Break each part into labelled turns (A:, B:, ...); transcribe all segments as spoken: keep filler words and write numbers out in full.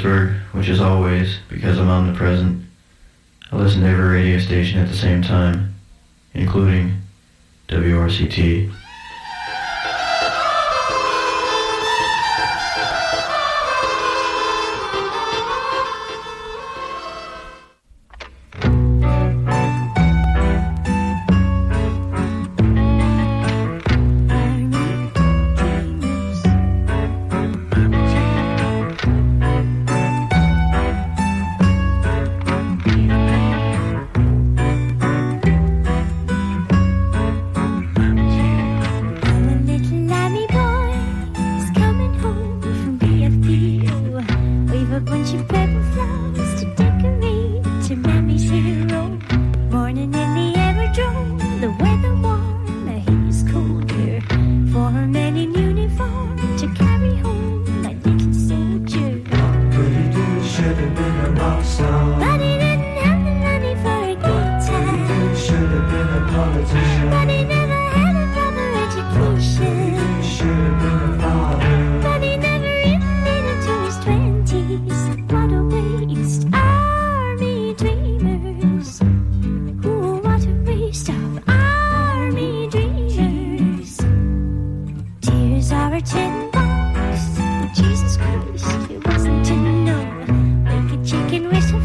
A: Pittsburgh, which is always, because I'm omnipresent. I listen to every radio station at the same time, including W R C T.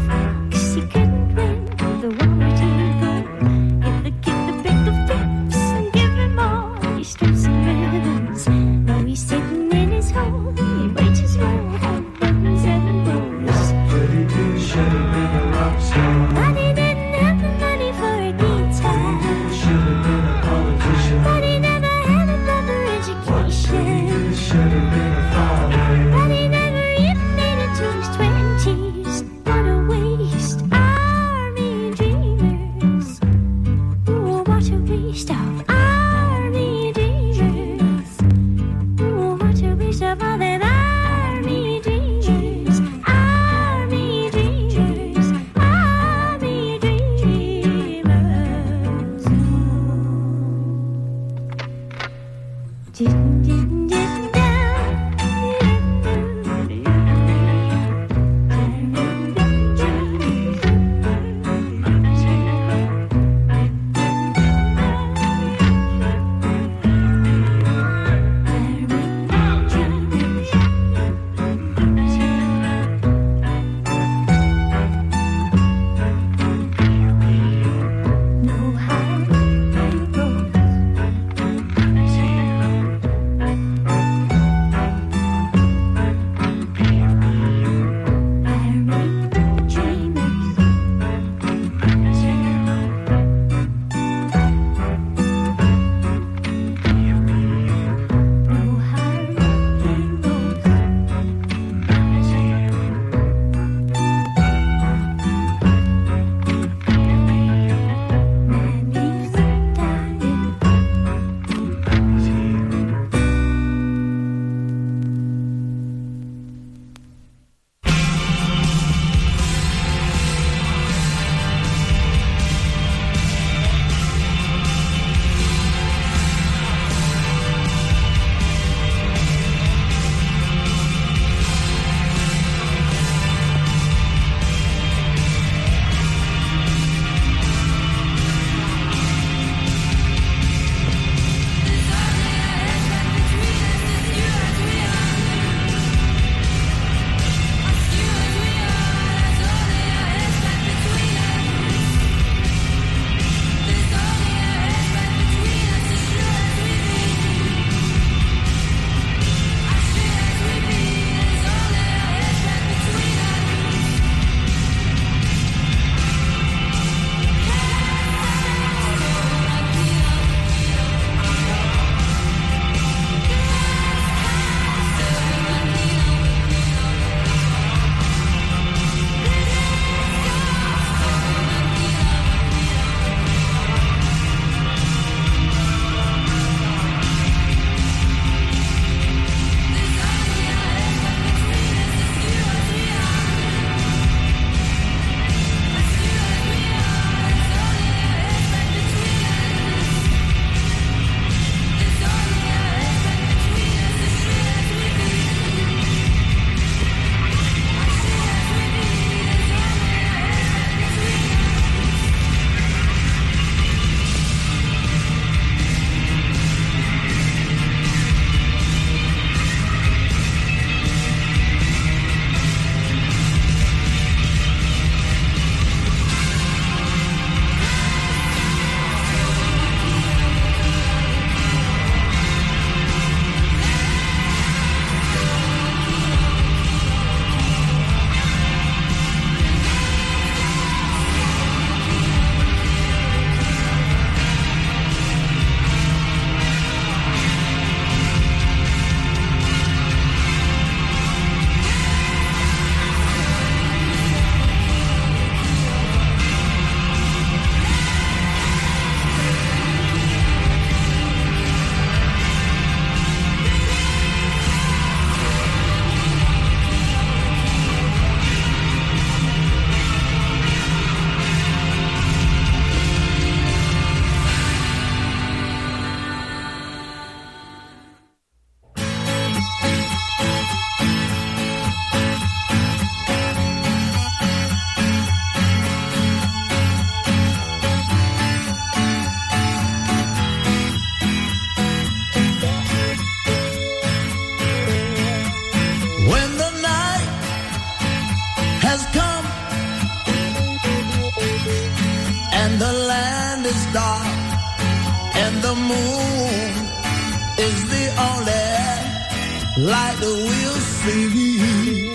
B: The like we'll see.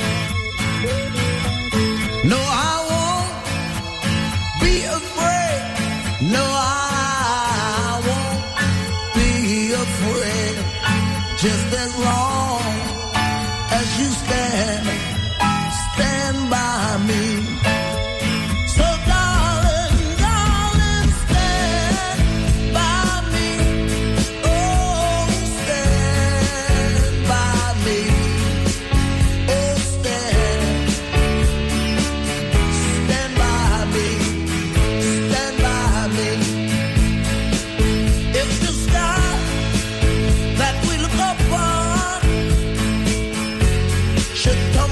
B: No, I won't be afraid. No, I won't be afraid. Just as long as you stand, stand by me. So darling, darling, stand by me. Oh, stand by me. Oh, stand, stand by me. Stand by me. If the sky that we look upon should come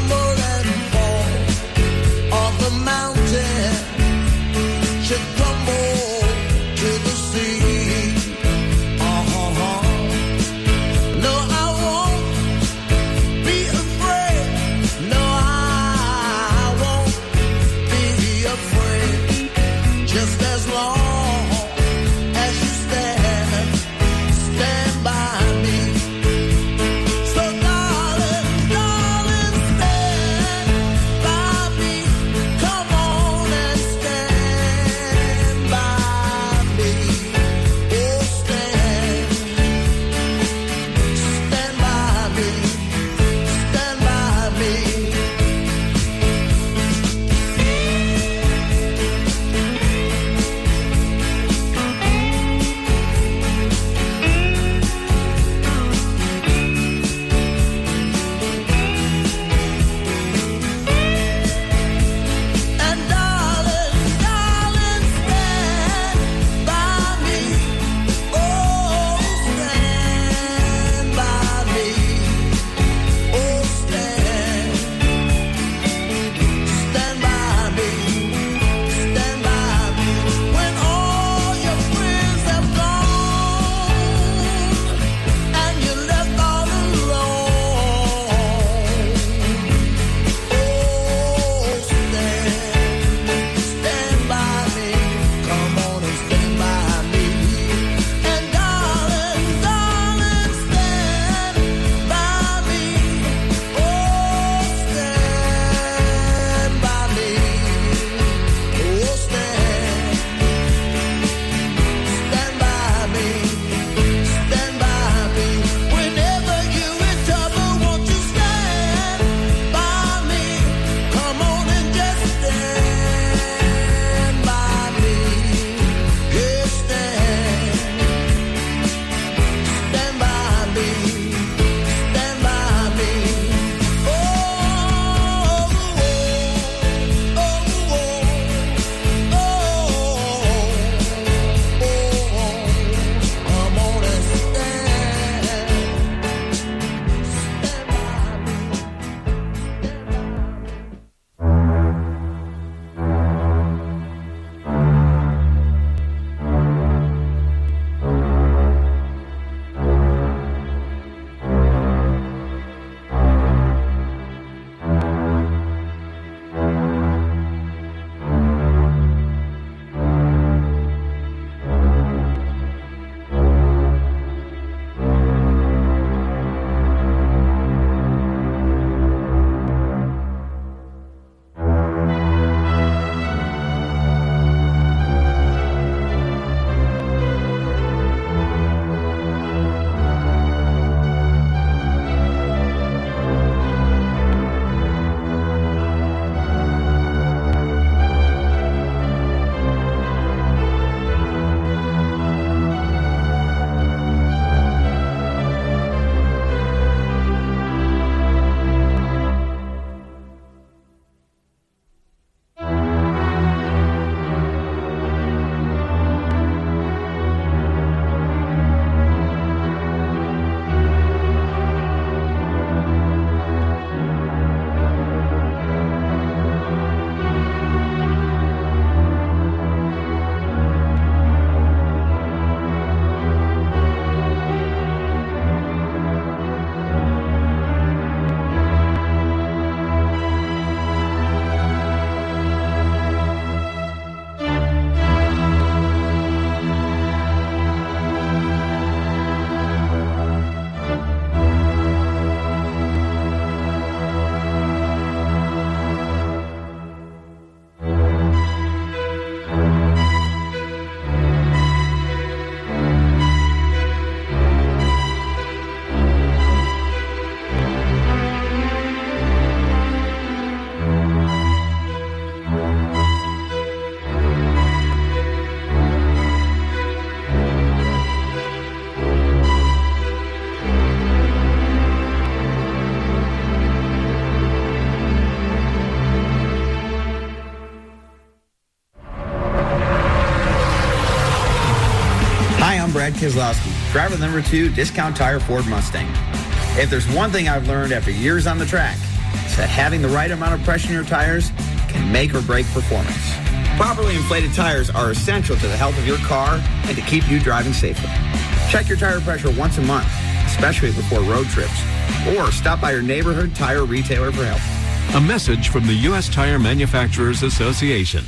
C: Hi, I'm Brad Keselowski, driver number two, Discount Tire Ford Mustang. If there's one thing I've learned after years on the track, it's that having the right amount of pressure in your tires can make or break performance. Properly inflated tires are essential to the health of your car and to keep you driving safely. Check your tire pressure once a month, especially before road trips, or stop by your neighborhood tire retailer for help.
D: A message from the U S Tire Manufacturers Association.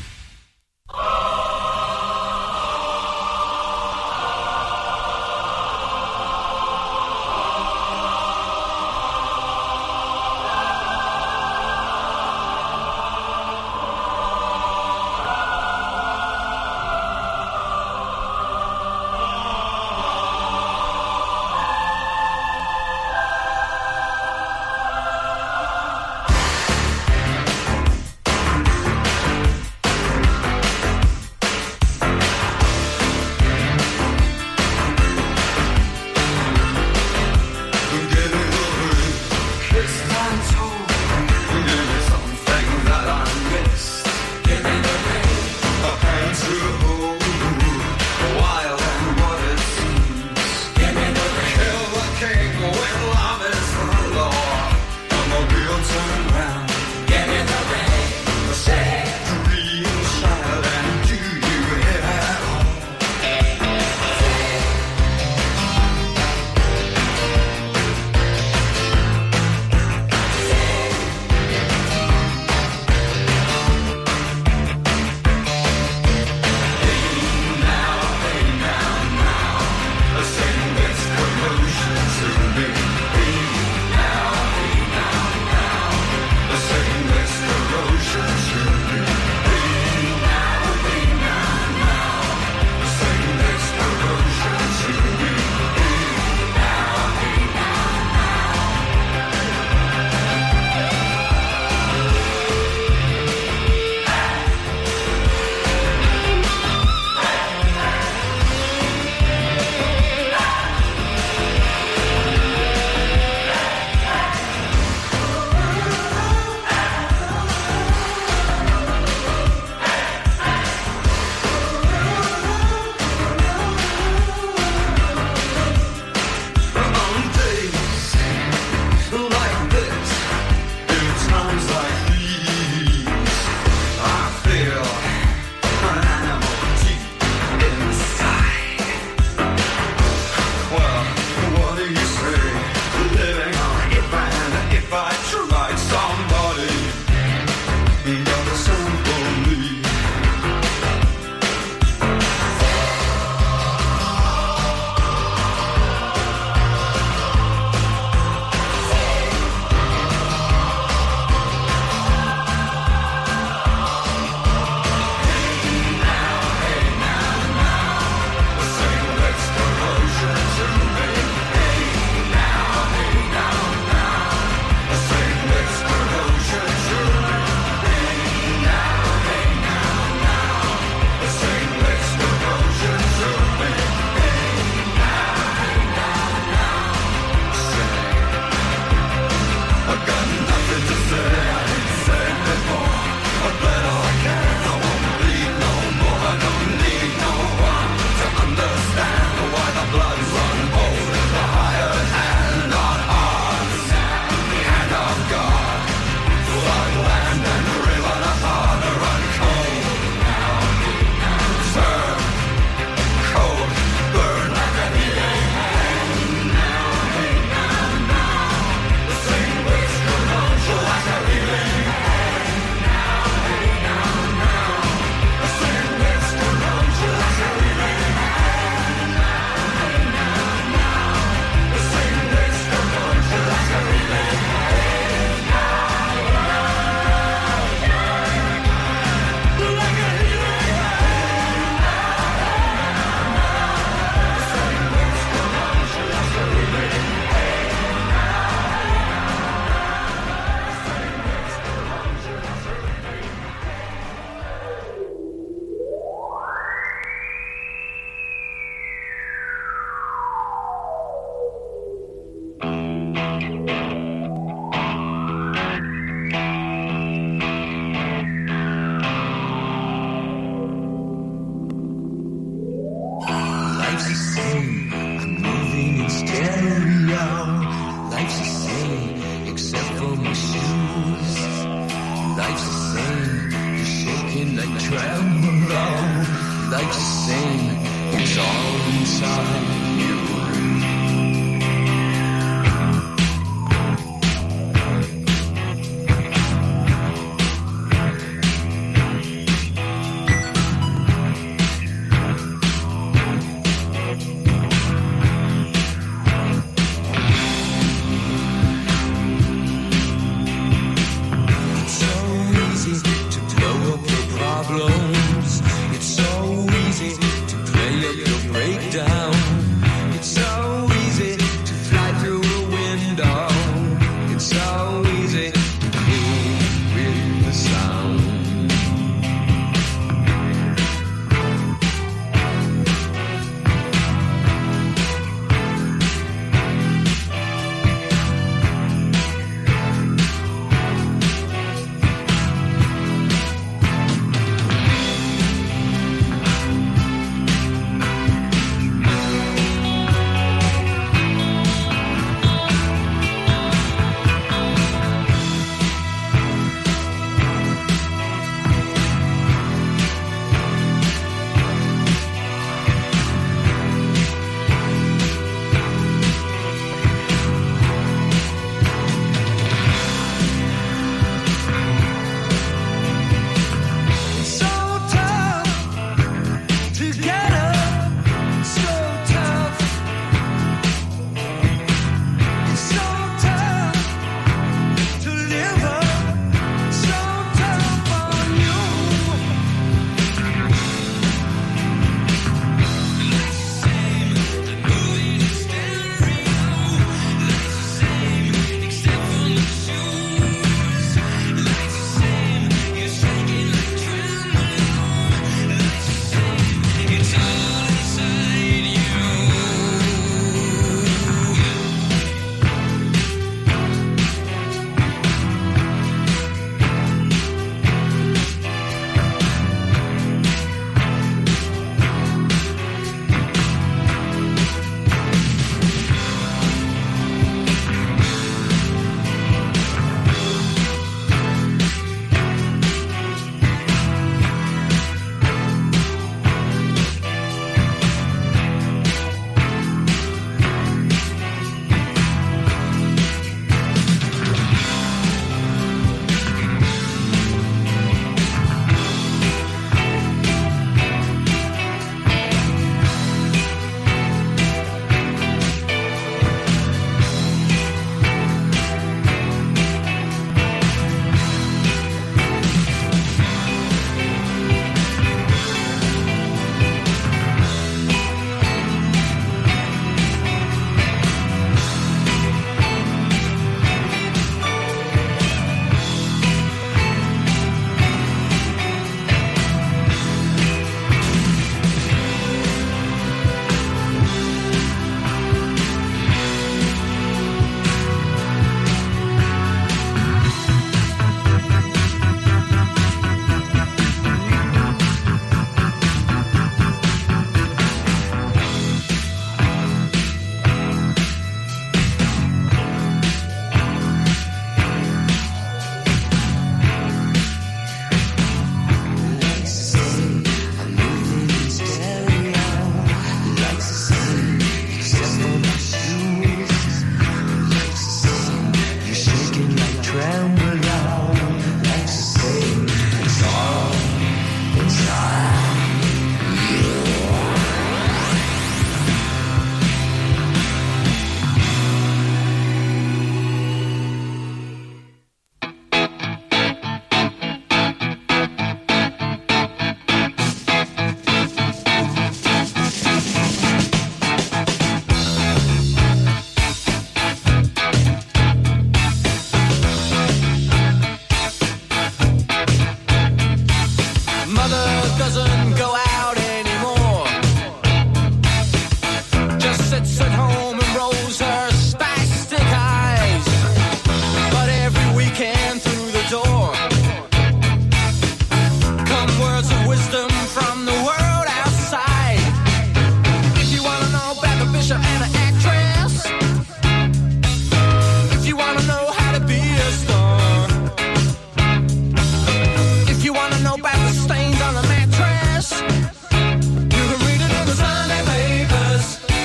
E: stains on the mattress. You can read it in the Sunday papers.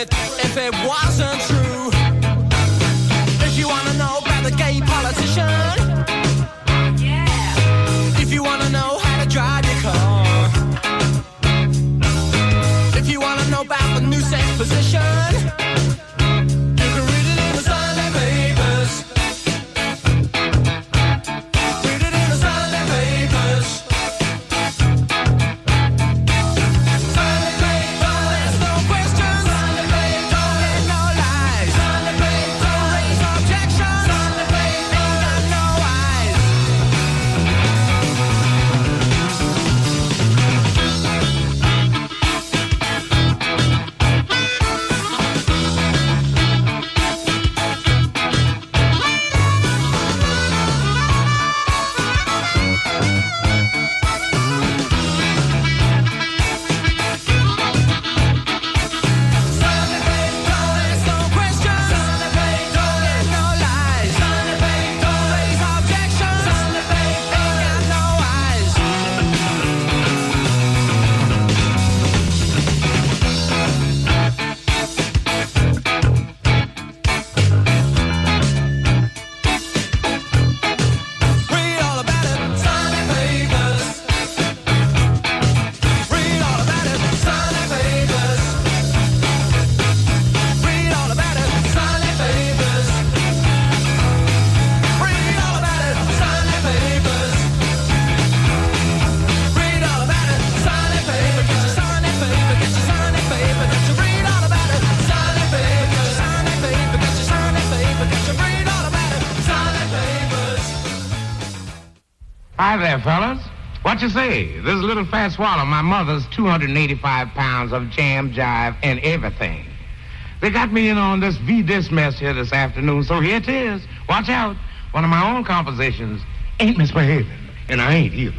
B: it if it wasn't true. If you wanna know about the gay politician, yeah. If you wanna know how to drive your car, if you wanna know about the new sex position, you can read it in the Sunday papers. Read it in the Sunday papers. Sunday papers, there's no questions. Sunday papers, don't get no lies. Sunday papers, don't raise objections. Sunday papers, ain't got no eyes. Sunday papers, there's no questions. Sunday papers, don't get no lies. Sunday papers, don't raise objections. Sunday papers, ain't got no eyes. Read all about it, Sunday papers. Read all about it, Sunday papers. Read all about it, Sunday papers. Read all about it, Sunday papers. Read all about it, Sunday paper. Get your Sunday paper, get your Sunday paper. Get your read all about it, Sunday paper. Sunday paper, get your Sunday paper. Get your read all about it, Sunday papers.
E: Hi there, fellas. What you say? This is a little fat swallow, my mother's two hundred eighty-five pounds of jam, jive, and everything. They got me in on this V-Dis mess here this afternoon, so here it is. Watch out. One of my own compositions ain't misbehaving, and I ain't either.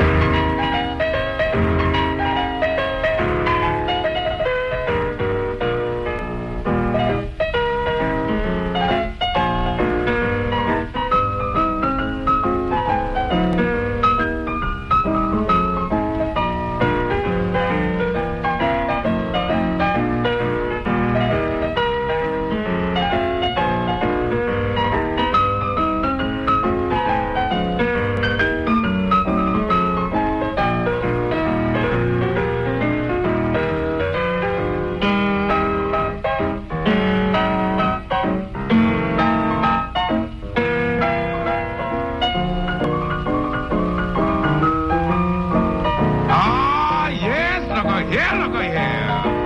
E: Ah, yes, look here, look here.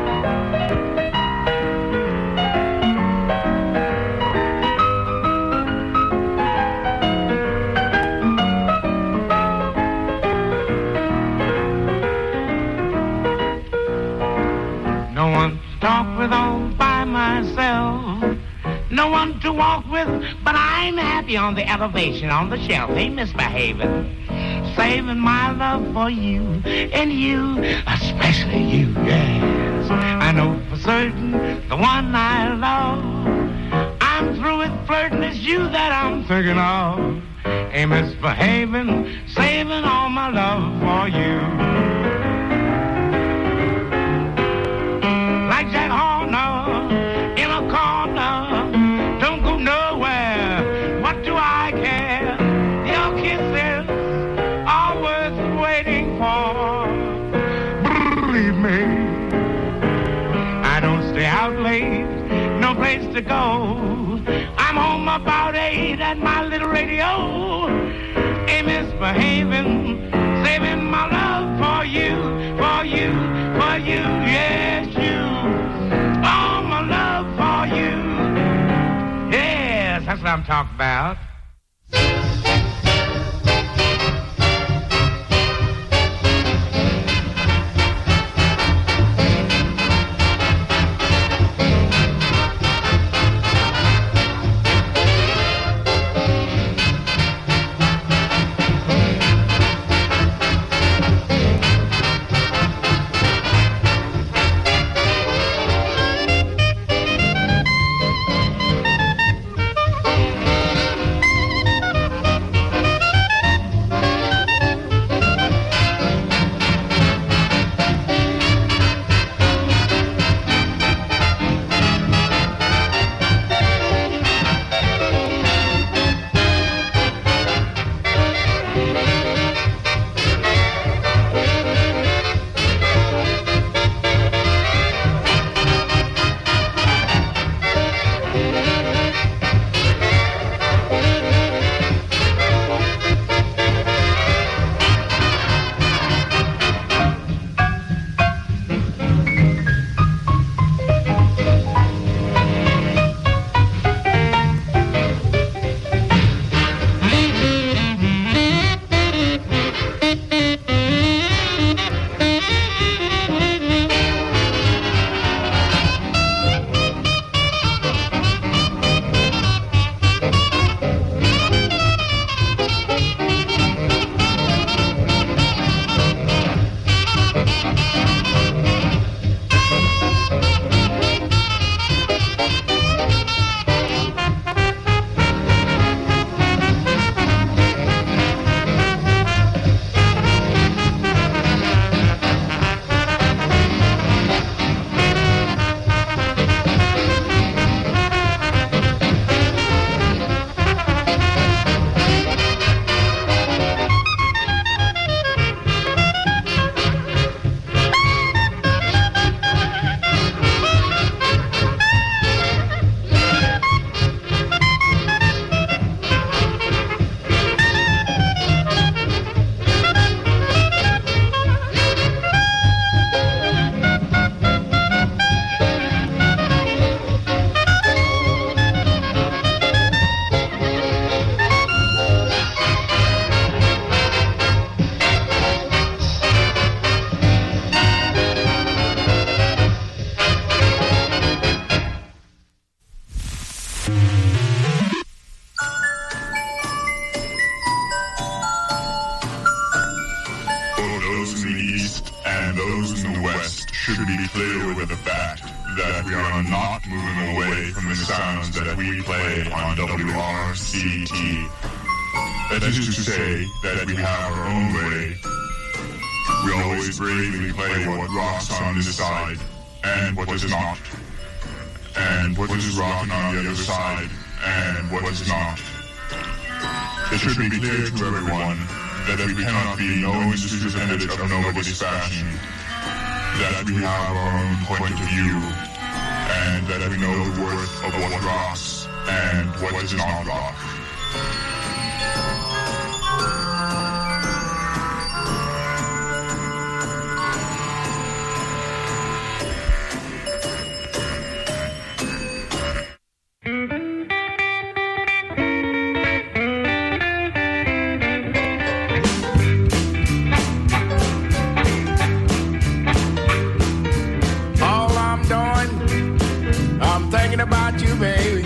E: No one to talk with all by myself. No one to walk with, but I'm happy on the elevation, on the shelf. Ain't misbehaving. Saving my love for you, and you, especially you, yes. I know for certain the one I love. I'm through with flirting, it's you that I'm thinking of. Ain't misbehaving, saving all my love for you. Like Jack Horner in a corner, don't go nowhere. What do I care? Your kisses are worth waiting for. Believe me, I don't stay out late, no place to go. I'm home about eight at my little radio. Ain't misbehaving, saving my love for you, for you, for you, yes, you. All my love for you. Yes, that's what I'm talking about.
F: should be clear with the fact that we are not moving away from the sounds that we play on W R C T. That is to say that we have our own way. We always bravely play what rocks on this side, and what does not. And what is rocking on the other side, and what is not. It should be clear to everyone that we cannot be no instance of nobody's fashion, that we have our own point of view, and that we know the worth of what rocks and what does not rock.
B: About you, baby.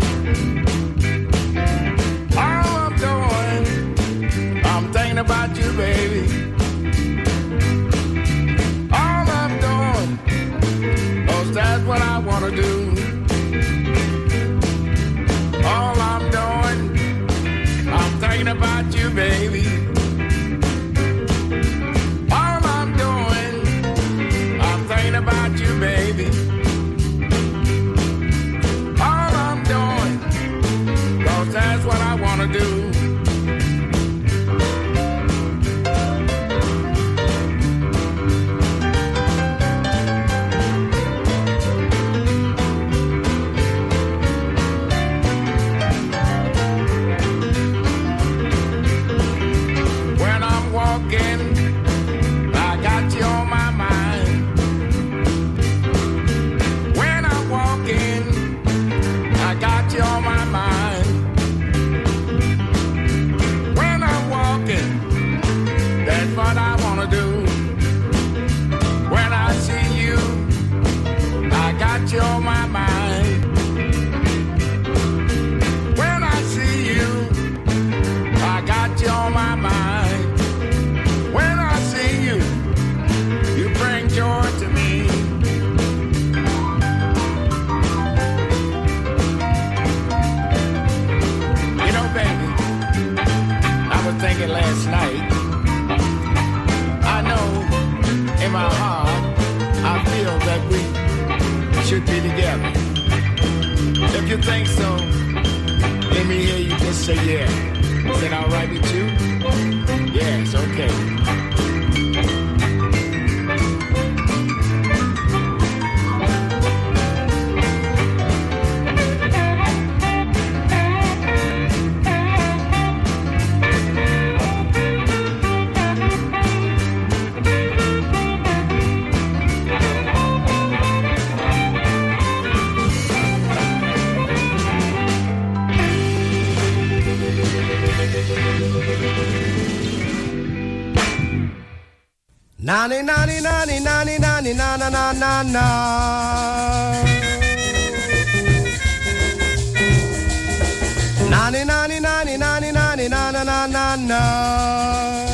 B: All I'm doing, I'm thinking about you, baby. All I'm doing, 'cause that's what I wanna do. All I'm doing, I'm thinking about you, baby. All I'm doing, I'm thinking about you, baby. That's what I wanna do. When I'm walking, I got you on my mind. When I'm walking, I got you on my mind. What I wanna do. When I see you, I got you on my mind. When I see you, I got you on my mind. When I see you, you bring joy to me. You know, baby, I was thinking last night. In my heart, I feel that we should be together. If you think so, let me hear you just say yeah. Is it all right with you? Yes, okay.
G: Nani nani nani nani nani na na na na na. Nani nani nani nani nani na na na na na.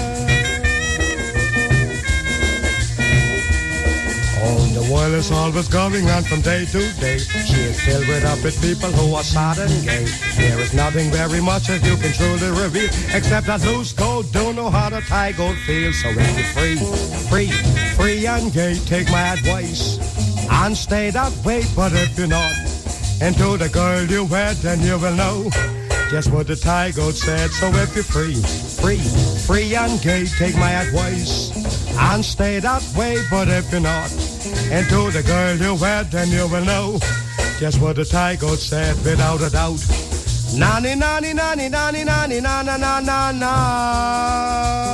G: Oh, the world is always going on from day to day. She is filled with up with people who are sad and gay. There is nothing very much that you can truly reveal, except that loose gold don't know how to tie gold feel. So if you're free, free, free and gay, take my advice and stay that way. But if you're not, and to the girl you wed, then you will know just what the tie goat said. So if you're free, free, free and gay, take my advice and stay that way. But if you're not, and to the girl you wed, then you will know just what the tie goat said without a doubt. Nani nani nani nani nani na na na na na.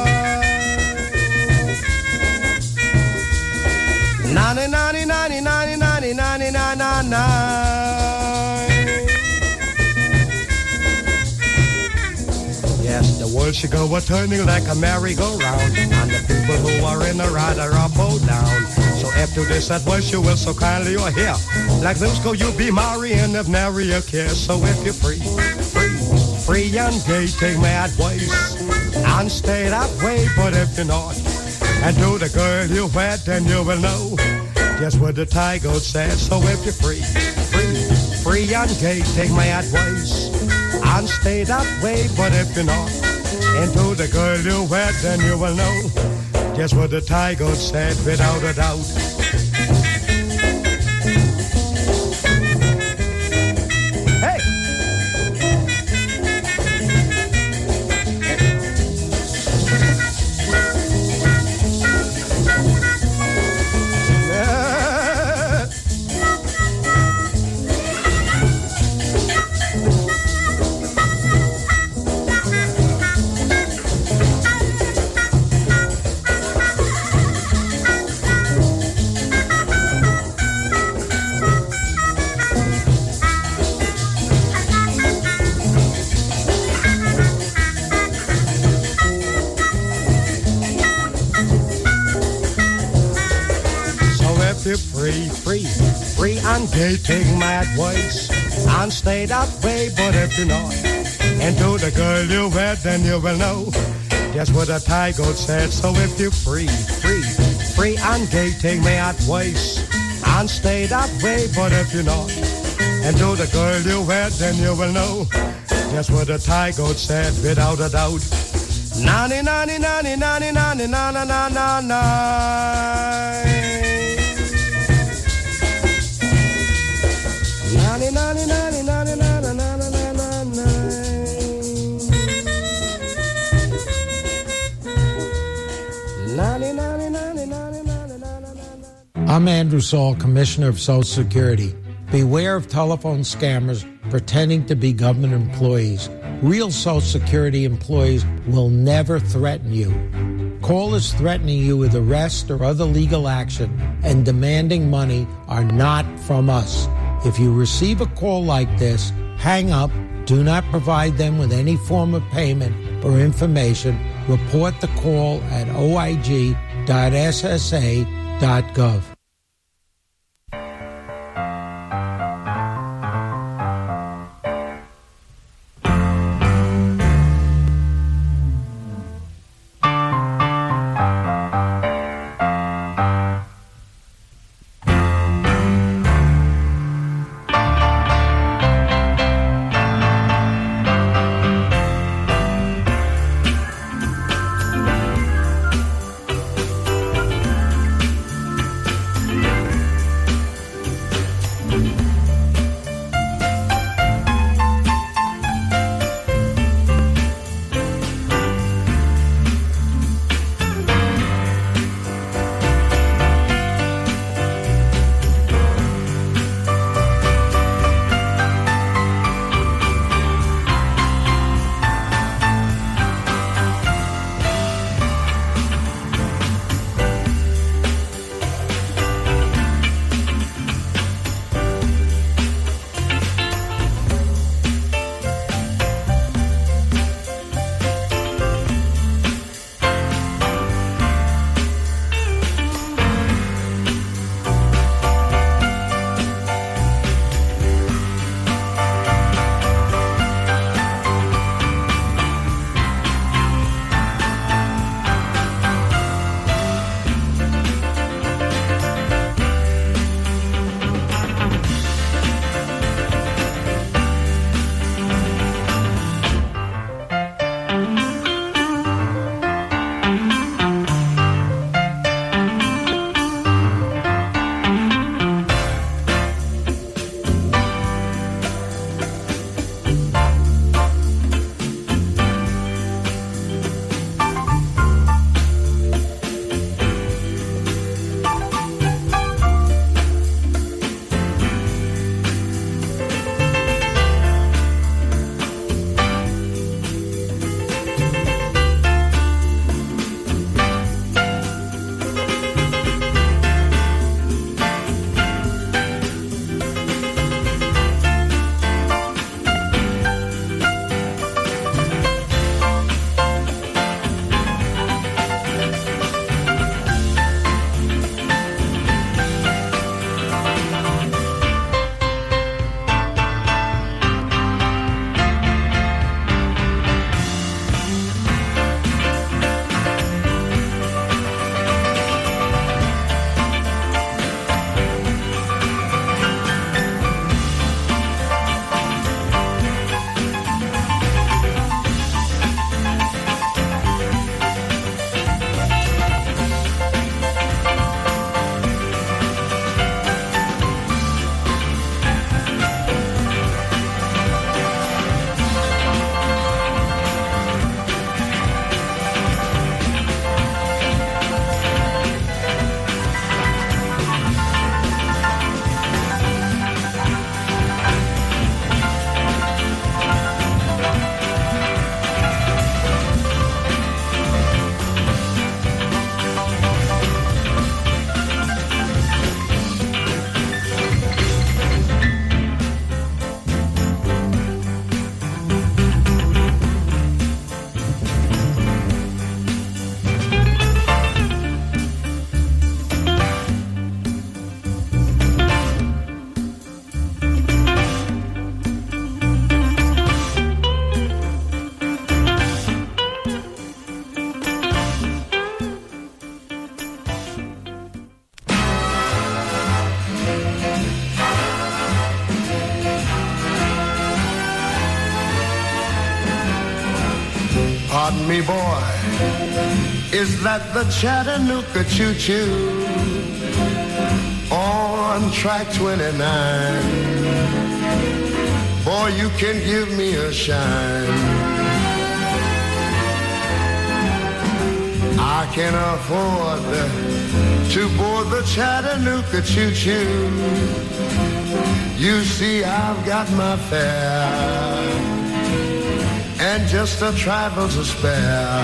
G: Nani nani nani nani nani nani na na na. Yes, the world should go a turning like a merry-go-round, and the people who are in the ride are up or down. So after this advice you will so kindly or hear, like those go you be married and have nary a care. So if you're free, free, free and gay, take my advice and stay that way. But if you're not, and to the girl you wed, then you will know Just what the Thai goat said. So if you're free, free, free and gay, take my advice and stay that way. But if you're not into the girl you wed, then you will know just what the Thai goat said without a doubt. Free, free, free and gay, take my advice and stay that way. But if you're not into the girl you wed, then you will know just what a Thai goat said. So if you're free, free, free and gay, take my advice and stay that way. But if you're not into the girl you wed, then you will know just what a Thai goat said without a doubt. Nani, nani, nani, nani, nani, na, na, na, na, na. Nani, nani, nani, nani, na, na, na, na, na, na. Nani, nani, nani, nani, nani, na, na, na.
H: I'm Andrew Saul, Commissioner of Social Security. Beware of telephone scammers pretending to be government employees. Real Social Security employees will never threaten you. Callers threatening you with arrest or other legal action and demanding money are not from us. If you receive a call like this, hang up, do not provide them with any form of payment or information. Report the call at o i g dot s s a dot gov.
G: Pardon me, boy, is that the Chattanooga choo-choo on track twenty-nine? Boy, you can give me a shine. I can afford to board the Chattanooga choo-choo. You see, I've got my fare and just a trifle to spare.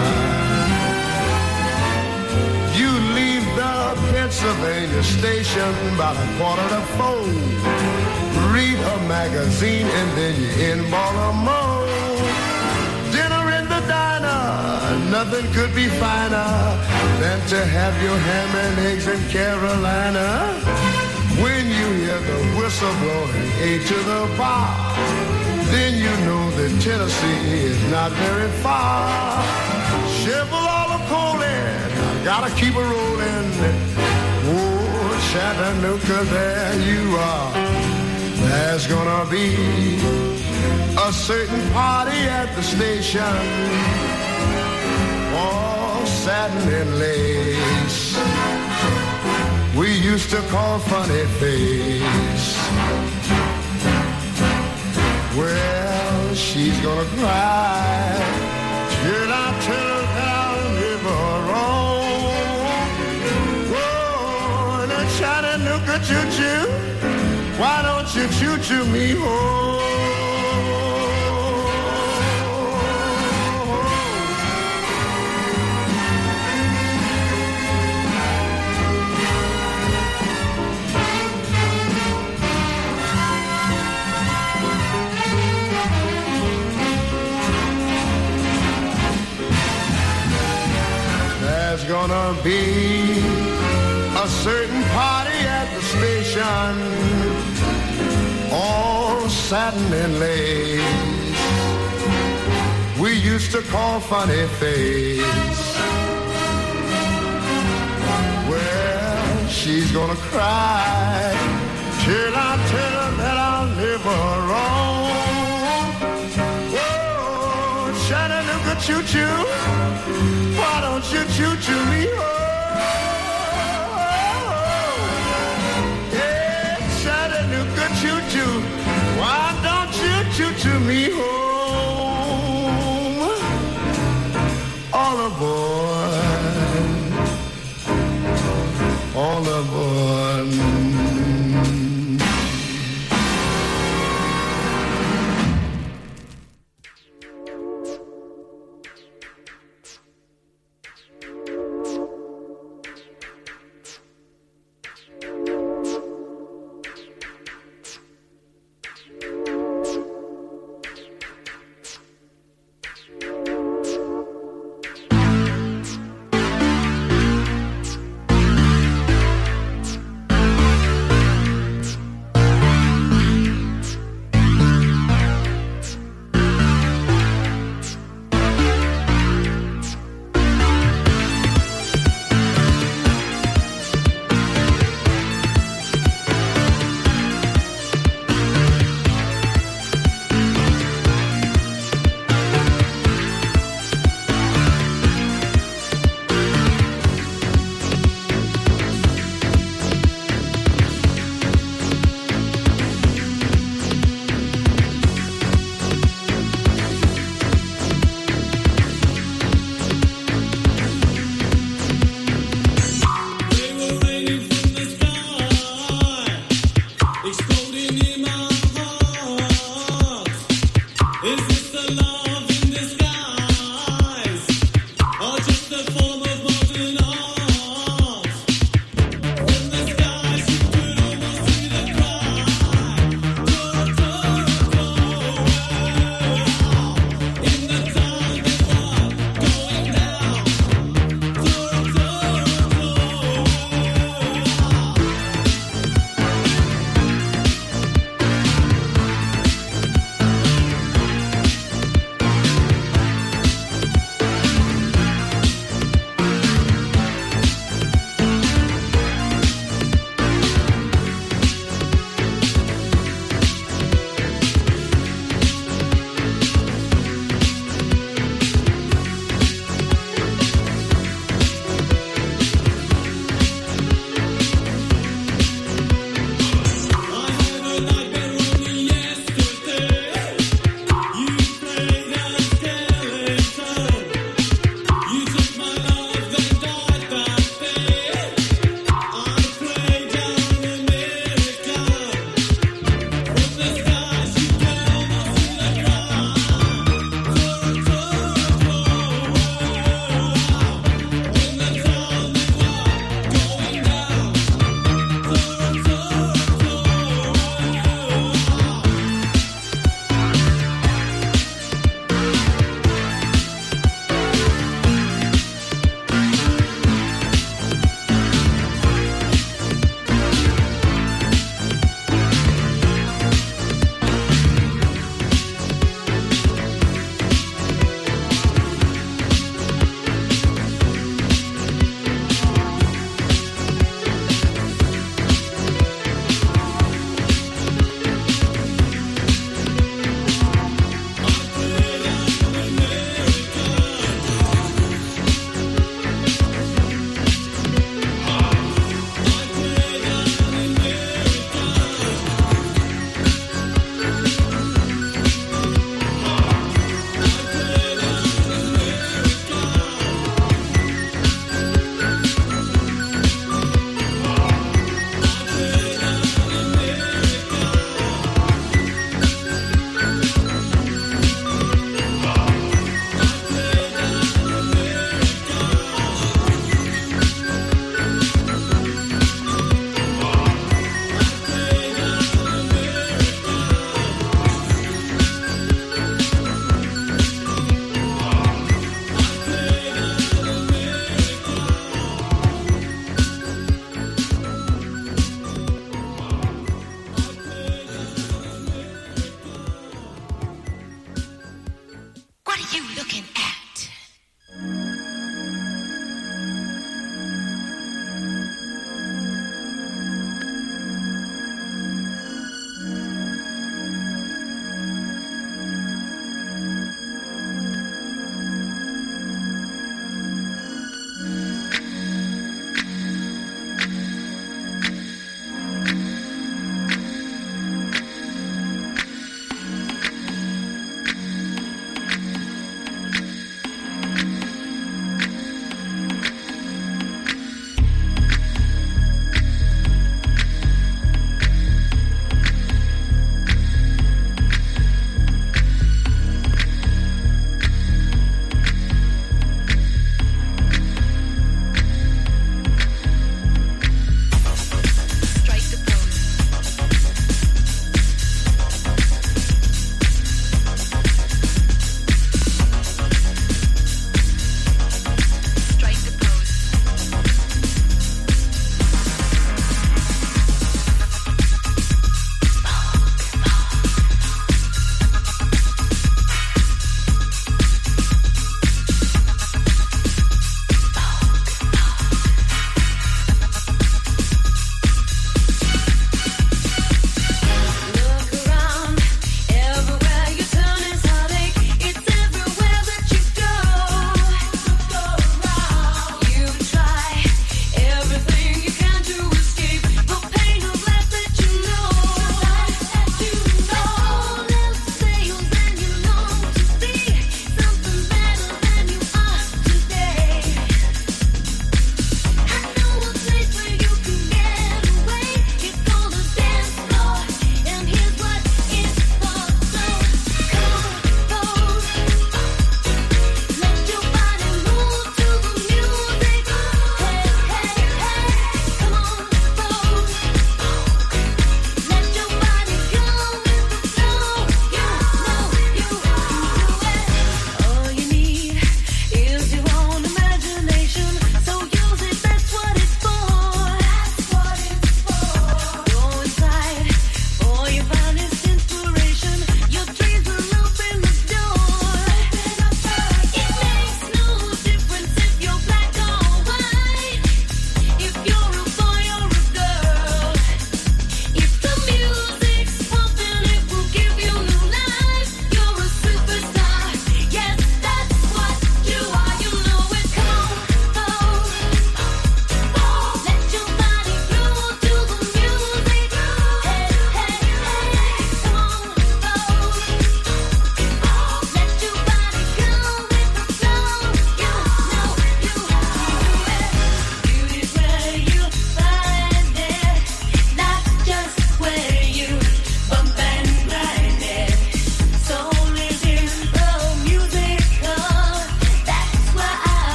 G: You leave the Pennsylvania station about a quarter to four. Read a magazine and then you're in Baltimore. Dinner in the diner, nothing could be finer than to have your ham and eggs in Carolina. When you hear the whistle blowing eight to the bar, then you know that Tennessee is not very far. Shovel all the coal in, I gotta keep it rolling. Oh, Chattanooga, there you are. There's gonna be a certain party at the station, all satin and lace. We used to call Funny Face. Well, she's gonna cry till I tell her that I'll never wrong. Whoa, the Chattanooga choo-choo, why don't you choo-choo me home? There's gonna be a certain party at the station, all satin and lace. We used to call Funny Face. Well, she's gonna cry till I tell her that I'll never wrong. Whoa, Chattanooga choo-choo, why don't you choo-choo me home? Yeah, Chattanooga choo-choo, why don't you choo-choo me home? All aboard, all aboard.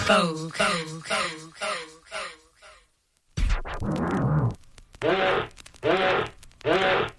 B: Vogue, Vogue, Vogue, Vogue.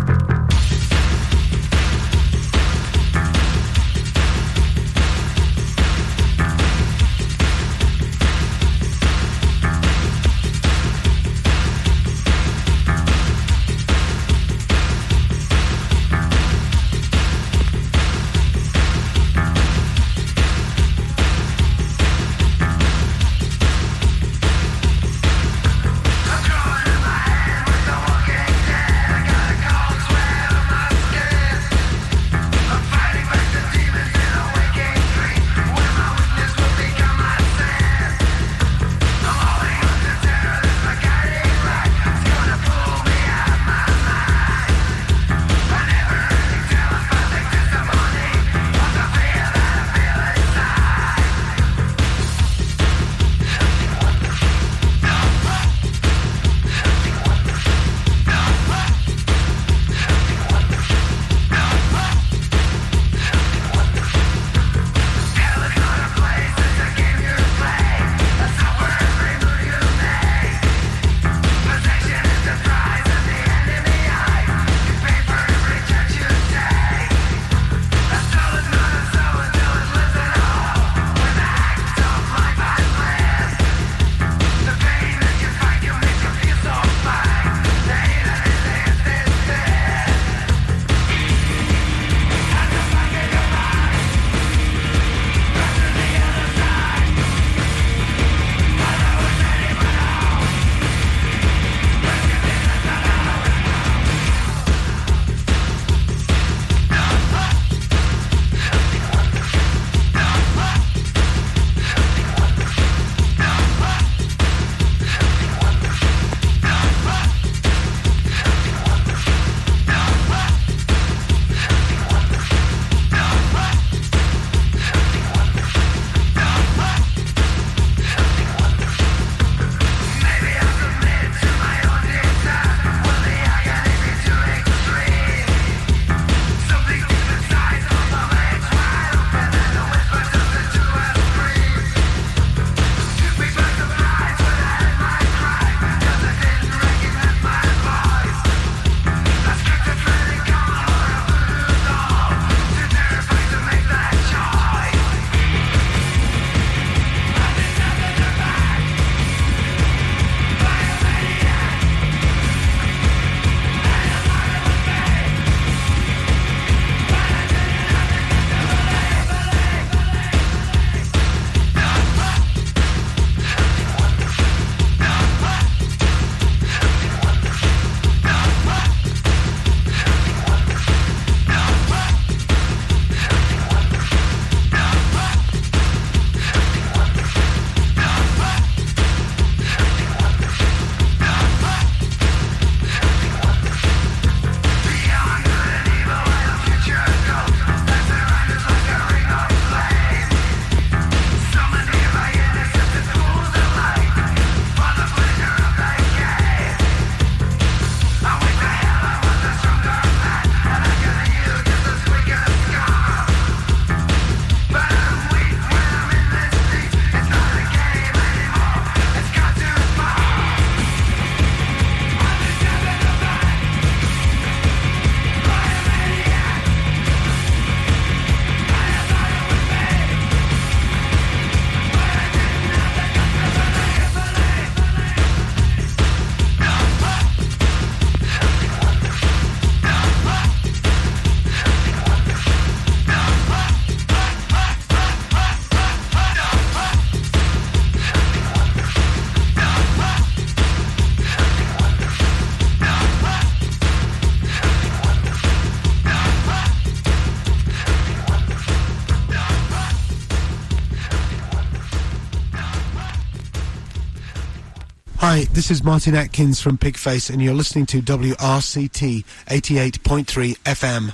I: Hi, this is Martin Atkins from Pigface, and you're listening to W R C T eighty-eight point three F M.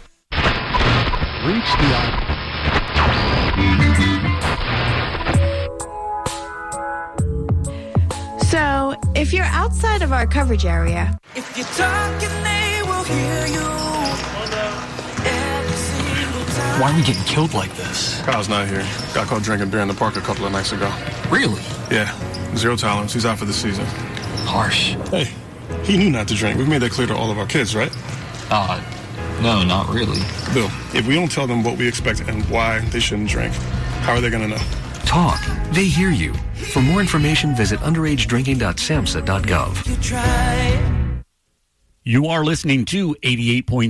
I: Reach the...
J: So, if you're outside of our coverage area...
B: If you're talking, they will hear you. Every single time.
K: Why are we getting killed like this?
L: Kyle's not here. Got caught drinking beer in the park a couple of nights ago.
K: Really?
L: Yeah. Zero tolerance. He's out for the season.
K: Harsh.
L: Hey, he knew not to drink. We've made that clear to all of our kids, right?
K: Uh, no, not really.
L: Bill, if we don't tell them what we expect and why they shouldn't drink, how are they going to know?
M: Talk. They hear you. For more information, visit underage drinking dot samhsa dot gov.
B: You try.
N: You are listening to eighty-eight point